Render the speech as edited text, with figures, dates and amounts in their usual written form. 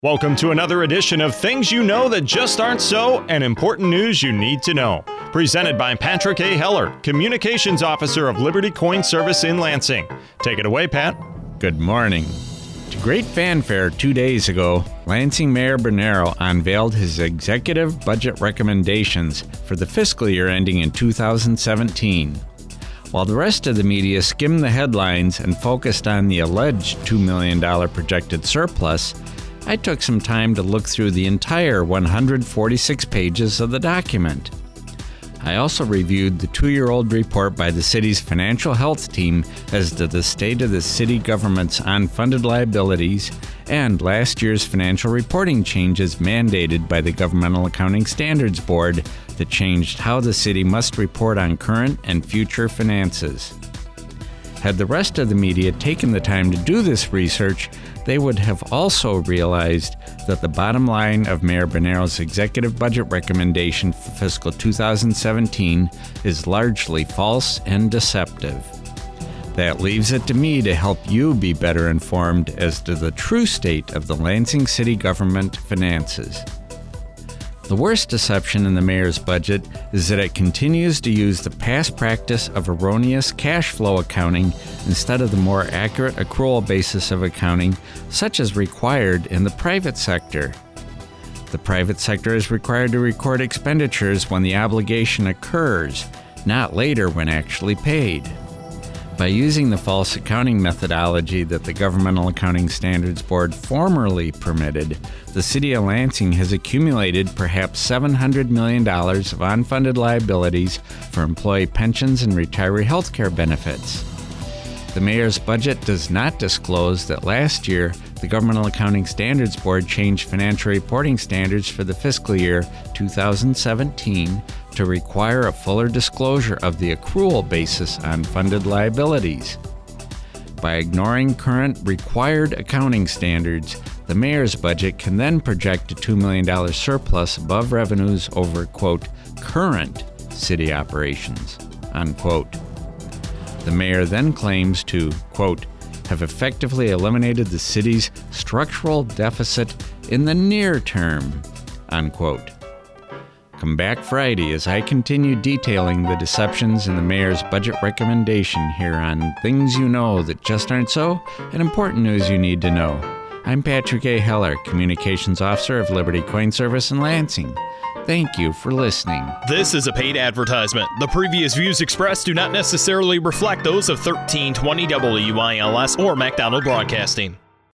Welcome to another edition of Things You Know That Just Aren't So and Important News You Need to Know. Presented by Patrick A. Heller, Communications Officer of Liberty Coin Service in Lansing. Take it away, Pat. Good morning. To great fanfare 2 days ago, Lansing Mayor Bernero unveiled his executive budget recommendations for the fiscal year ending in 2017. While the rest of the media skimmed the headlines and focused on the alleged $2 million projected surplus, I took some time to look through the entire 146 pages of the document. I also reviewed the 2-year-old report by the city's financial health team as to the state of the city government's unfunded liabilities and last year's financial reporting changes mandated by the Governmental Accounting Standards Board that changed how the city must report on current and future finances. Had the rest of the media taken the time to do this research, they would have also realized that the bottom line of Mayor Bernero's executive budget recommendation for fiscal 2017 is largely false and deceptive. That leaves it to me to help you be better informed as to the true state of the Lansing city government finances. The worst deception in the mayor's budget is that it continues to use the past practice of erroneous cash flow accounting instead of the more accurate accrual basis of accounting, such as required in the private sector. The private sector is required to record expenditures when the obligation occurs, not later when actually paid. By using the false accounting methodology that the Governmental Accounting Standards Board formerly permitted, the City of Lansing has accumulated perhaps $700 million of unfunded liabilities for employee pensions and retiree health care benefits. The mayor's budget does not disclose that last year, the Governmental Accounting Standards Board changed financial reporting standards for the fiscal year 2017 to require a fuller disclosure of the accrual basis on funded liabilities. By ignoring current required accounting standards, the mayor's budget can then project a $2 million surplus above revenues over, quote, current city operations, unquote. The mayor then claims to, quote, have effectively eliminated the city's structural deficit in the near term, unquote. Come back Friday as I continue detailing the deceptions in the mayor's budget recommendation here on Things You Know That Just Aren't So and Important News You Need to Know. I'm Patrick A. Heller, Communications Officer of Liberty Coin Service in Lansing. Thank you for listening. This is a paid advertisement. The previous views expressed do not necessarily reflect those of 1320 WILS or MacDonald Broadcasting.